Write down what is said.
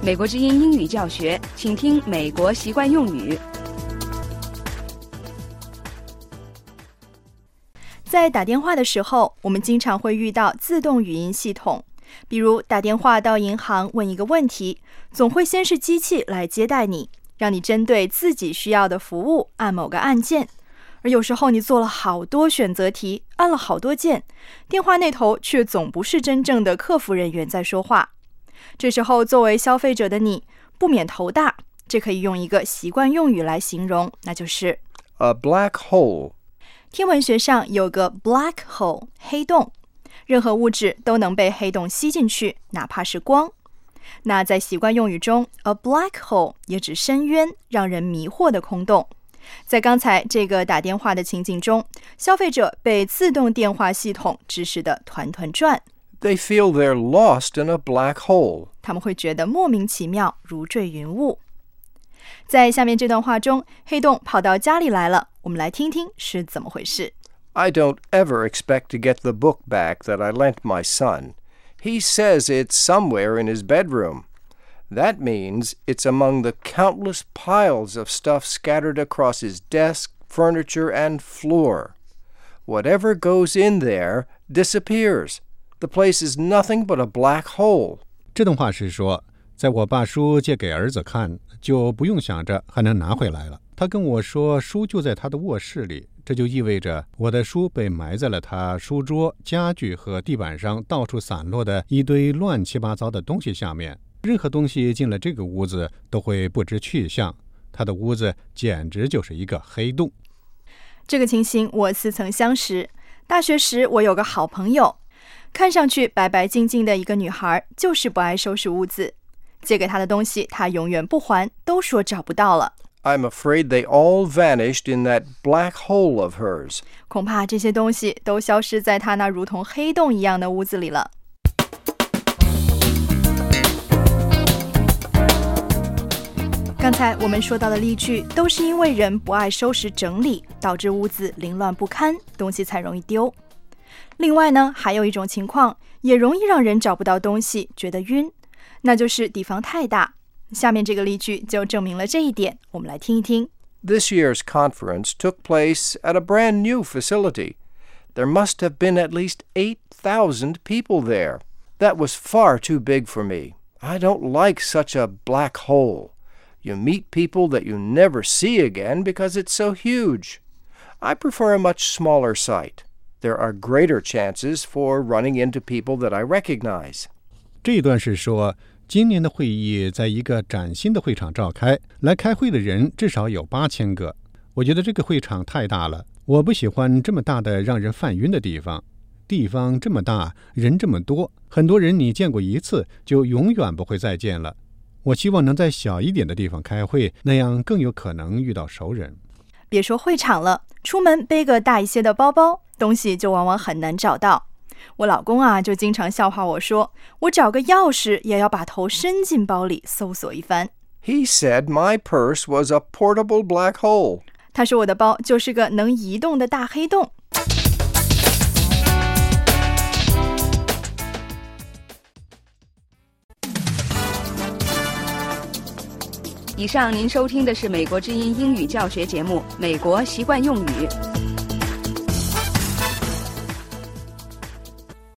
美国之音英语教学，请听美国习惯用语。在打电话的时候，我们经常会遇到自动语音系统，比如打电话到银行问一个问题，总会先是机器来接待你，让你针对自己需要的服务按某个按键。而有时候你做了好多选择题，按了好多键，电话那头却总不是真正的客服人员在说话。这时候作为消费者的你不免头大，这可以用一个习惯用语来形容，那就是 A black hole。 天文学上有个 black hole 黑洞，任何物质都能被黑洞吸进去，哪怕是光。那在习惯用语中 A black hole 也指深渊，让人迷惑的空洞。在刚才这个打电话的情景中，消费者被自动电话系统指使得团团转。 They feel they're lost in a black hole. 他们会觉得莫名其妙，如坠云雾。在下面这段话中，黑洞跑到家里来了，我们来听听是怎么回事。 I don't ever expect to get the book back that I lent my son. He says it's somewhere in his bedroom. That means it's among the countless piles of stuff scattered across his desk, furniture, and floor. Whatever goes in there disappears.The place is nothing but a black hole. 这段话是说，在我把书借给儿子看，就不用想着还能拿回来了。他跟我说书就在他的卧室里，这就意味着我的书被埋在了他书桌、家具和地板上到处散落的一堆乱七八糟的东西下面。任何东西进了这个屋子都会不知去向，他的屋子简直就是一个黑洞。 这个情形我似曾相识。大学时我有个好朋友，看上去白白净净的一个女孩，就是不爱收拾屋子。借给她的东西她永远不还，都说找不到了。 I'm afraid they all vanished in that black hole of hers. 恐怕这些东西都消失在她那如同黑洞一样的屋子里了。刚才我们说到的例句都是因为人不爱收拾整理，导致屋子凌乱不堪，东西才容易丢。另外呢，还有一种情况也容易让人找不到东西，觉得晕，那就是地方太大。下面这个例句就证明了这一点，我们来听一听。 This year's conference took place at a brand new facility. There must have been at least 8,000 people there. That was far too big for me. I don't like such a black hole. You meet people that you never see again because it's so huge. I prefer a much smaller site.There are greater chances for running into people that I recognize. 这一段是说，今年的会议在一个崭新的会场召开，来开会的人至少有8000个。我觉得这个会场太大了，我不喜欢这么大的让人犯晕的地方。地方这么大，人这么多，很多人你见过一次就永远不会再见了。我希望能在小一点的地方开会，那样更有可能遇到熟人。 别说会场了，出门背个大一些的包包，东西就往往很难找到。我老公啊，就经常笑话我说，我找个钥匙也要把头伸进包里搜索一番。 He said my purse was a portable black hole. 他说我的包就是个能移动的大黑洞。以上您收听的是美国之音英语教学节目《美国习惯用语》。